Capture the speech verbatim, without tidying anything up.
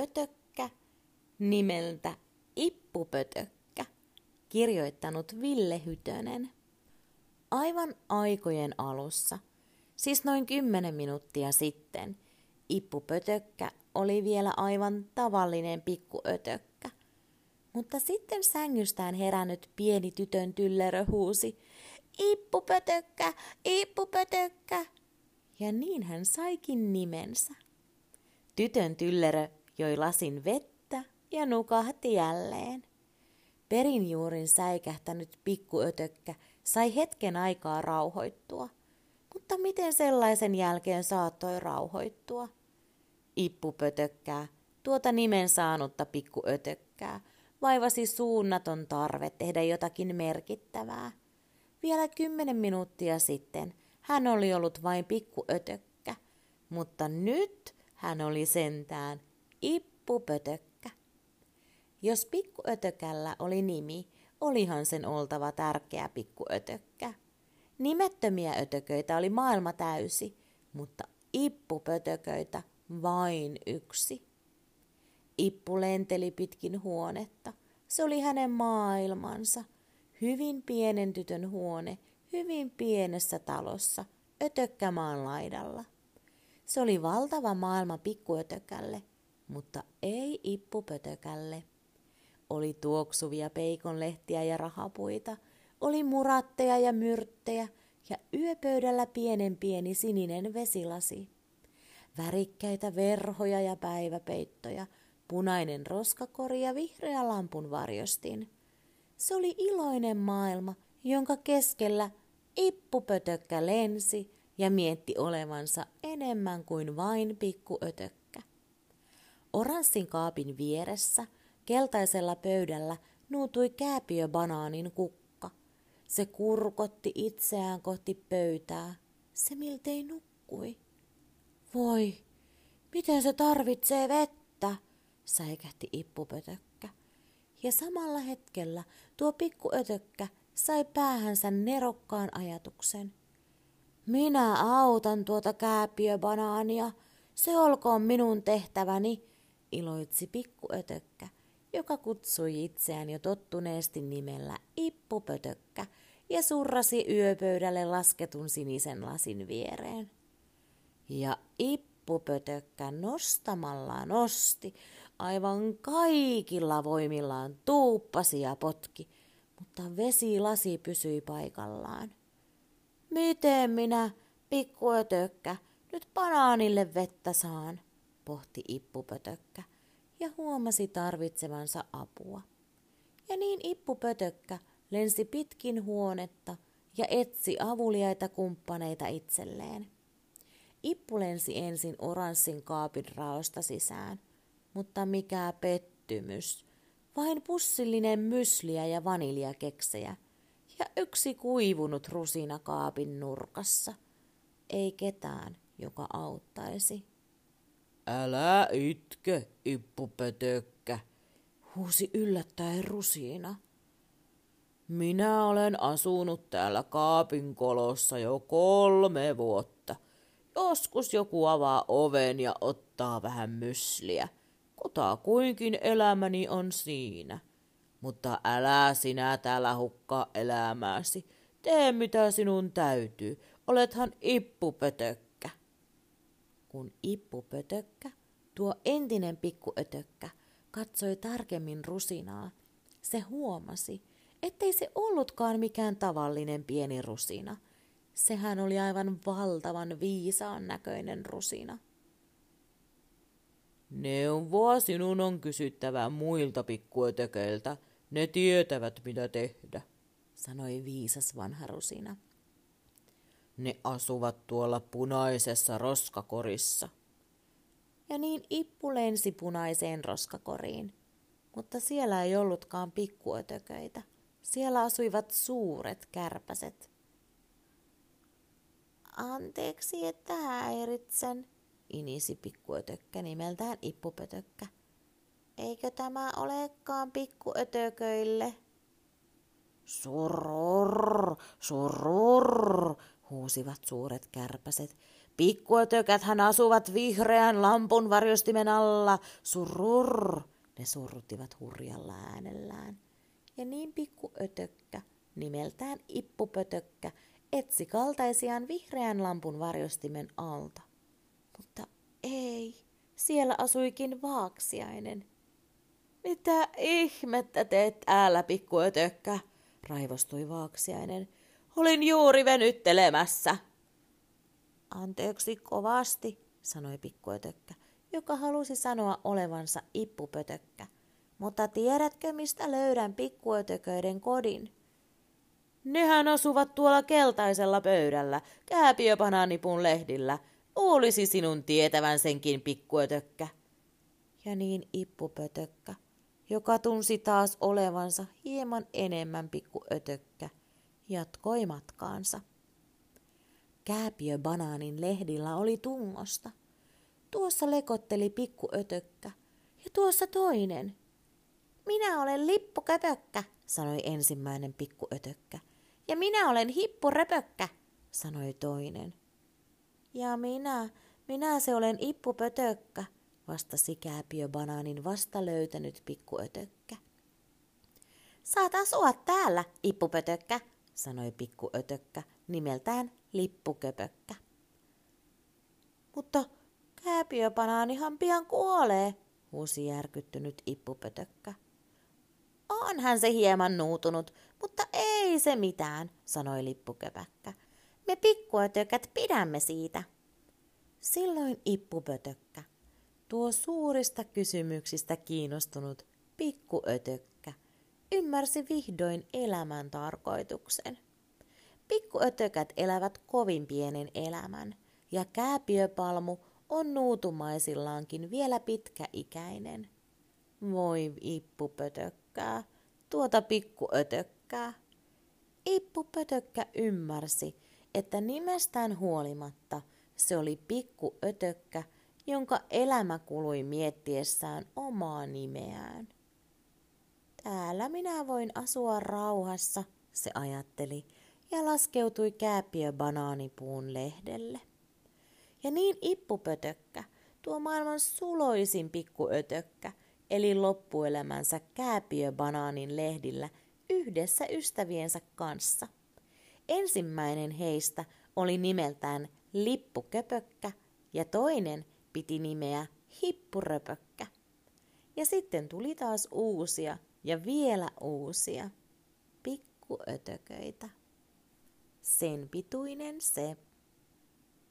pikkuötökkä nimeltä Ippupötökkä, kirjoittanut Ville Hytönen. Aivan aikojen alussa, siis noin kymmenen minuuttia sitten, Ippupötökkä oli vielä aivan tavallinen pikkuötökkä. Mutta sitten sängystään herännyt pieni tytön tyllerö huusi, Ippupötökkä, Ippupötökkä, ja niin hän saikin nimensä. Tytön tyllerö joi lasin vettä ja nukahti jälleen. Perinjuurin säikähtänyt pikkuötökkä sai hetken aikaa rauhoittua, mutta miten sellaisen jälkeen saattoi rauhoittua? Ippupötökkää, tuota nimen saanutta pikkuötökkää, vaivasi suunnaton tarve tehdä jotakin merkittävää. Vielä kymmenen minuuttia sitten hän oli ollut vain pikkuötökkä, mutta nyt hän oli sentään Ippupötökkä. Jos pikkuötökällä oli nimi, olihan sen oltava tärkeä pikkuötökkä. Nimettömiä ötököitä oli maailma täysi, mutta ippupötököitä vain yksi. Ippu lenteli pitkin huonetta. Se oli hänen maailmansa. Hyvin pienen tytön huone, hyvin pienessä talossa, ötökkämaan laidalla. Se oli valtava maailma pikkuötökälle, mutta ei ippupötökälle. Oli tuoksuvia peikonlehtiä ja rahapuita, oli muratteja ja myrttejä ja yöpöydällä pienen pieni sininen vesilasi. Värikkäitä verhoja ja päiväpeittoja, punainen roskakori ja vihreä lampun varjostin. Se oli iloinen maailma, jonka keskellä ippupötökkä lensi ja mietti olevansa enemmän kuin vain pikkuötökkä. Oranssin kaapin vieressä, keltaisella pöydällä, nuutui kääpiöbanaanin kukka. Se kurkotti itseään kohti pöytää. Se miltei nukkui. Voi, miten se tarvitsee vettä, säikähti ippupötökkä. Ja samalla hetkellä tuo pikkuötökkä sai päähänsä nerokkaan ajatuksen. Minä autan tuota kääpiöbanaania, se olkoon minun tehtäväni, iloitsi pikkuötökkä, joka kutsui itseään jo tottuneesti nimellä Ippupötökkä ja surrasi yöpöydälle lasketun sinisen lasin viereen. Ja Ippupötökkä nostamalla nosti, aivan kaikilla voimillaan tuuppasi ja potki, mutta vesilasi pysyi paikallaan. Miten minä, pikkuötökkä, nyt banaanille vettä saan, pohti Ippupötökkä ja huomasi tarvitsevansa apua. Ja niin Ippupötökkä lensi pitkin huonetta ja etsi avuliaita kumppaneita itselleen. Ippu lensi ensin oranssin kaapin raosta sisään, mutta mikä pettymys, vain pussillinen mysliä ja vaniljakeksejä ja yksi kuivunut rusina kaapin nurkassa. Ei ketään, joka auttaisi. Älä itke, Ippupötökkä, huusi yllättäen Rusina. Minä olen asunut täällä kaapin kolossa jo kolme vuotta. Joskus joku avaa oven ja ottaa vähän mysliä. Kutakuinkin elämäni on siinä. Mutta älä sinä täällä hukkaa elämääsi. Tee mitä sinun täytyy. Olethan Ippupötökkä. Kun Ippupötökkä, tuo entinen pikkuötökkä, katsoi tarkemmin Rusinaa, se huomasi, ettei se ollutkaan mikään tavallinen pieni rusina. Sehän oli aivan valtavan viisaan näköinen rusina. Neuvoa sinun on kysyttävä muilta pikkuötököiltä. Ne tietävät, mitä tehdä, sanoi viisas vanha rusina. Ne asuvat tuolla punaisessa roskakorissa. Ja niin Ippu lensi punaiseen roskakoriin, mutta siellä ei ollutkaan pikkuötököitä. Siellä asuivat suuret kärpäset. Anteeksi, että häiritsen, inisi pikkuötökkä nimeltään Ippupötökkä. Eikö tämä olekaan pikkuötököille? Surrrr, surrrr, huusivat suuret kärpäset. Pikkuötökäthän asuvat vihreän lampun varjostimen alla. Surrrr, ne surruttivat hurjalla äänellään. Ja niin pikkuötökkä, nimeltään Ippupötökkä, etsi kaltaisiaan vihreän lampun varjostimen alta. Mutta ei, siellä asuikin Vaaksiainen. Mitä ihmettä teet täällä, pikkuötökkä, raivostui Vaaksiainen. Olin juuri venyttelemässä. Anteeksi kovasti, sanoi pikkuötökkä, joka halusi sanoa olevansa Ippupötökkä. Mutta tiedätkö, mistä löydän pikkuötököiden kodin? Nehän asuvat tuolla keltaisella pöydällä, kääpiöbanaanipun lehdillä. Luulisi sinun tietävän senkin, pikkuötökkä. Ja niin Ippupötökkä, joka tunsi taas olevansa hieman enemmän pikkuötökkä, jatkoi matkaansa. Kääpiöbanaanin lehdillä oli tungosta. Tuossa lekotteli pikkuötökkä ja tuossa toinen. Minä olen Lippuköpökkä, sanoi ensimmäinen pikkuötökkä. Ja minä olen Hippuröpökkä, sanoi toinen. Ja minä, minä se olen Ippupötökkä, vastasi kääpiöbanaanin vasta löytänyt pikkuötökkä. Saat asua täällä, Ippupötökkä, sanoi pikkuötökkä, nimeltään Lippuköpökkä. Mutta kääpiöbanaanihan pian kuolee, huusi järkyttynyt Ippupötökkä. Onhan se hieman nuutunut, mutta ei se mitään, sanoi Lippuköpökkä. Me pikkuötökät pidämme siitä. Silloin Ippupötökkä, tuo suurista kysymyksistä kiinnostunut pikkuötökkä, ymmärsi vihdoin elämän tarkoituksen. Pikkuötökät elävät kovin pienen elämän, ja kääpiöpalmu on nuutumaisillaankin vielä pitkäikäinen. Voi Ippupötökkää, tuota pikkuötökkää. Ippupötökkä ymmärsi, että nimestään huolimatta se oli pikkuötökkä, jonka elämä kului miettiessään omaa nimeään. Täällä minä voin asua rauhassa, se ajatteli, ja laskeutui kääpiöbanaanipuun lehdelle. Ja niin Ippupötökkä, tuo maailman suloisin pikkuötökkä, eli loppuelämänsä kääpiöbanaanin lehdillä yhdessä ystäviensä kanssa. Ensimmäinen heistä oli nimeltään Lippuköpökkä ja toinen piti nimeä Hippuröpökkä. Ja sitten tuli taas uusia ja vielä uusia pikkuötököitä. Sen pituinen se.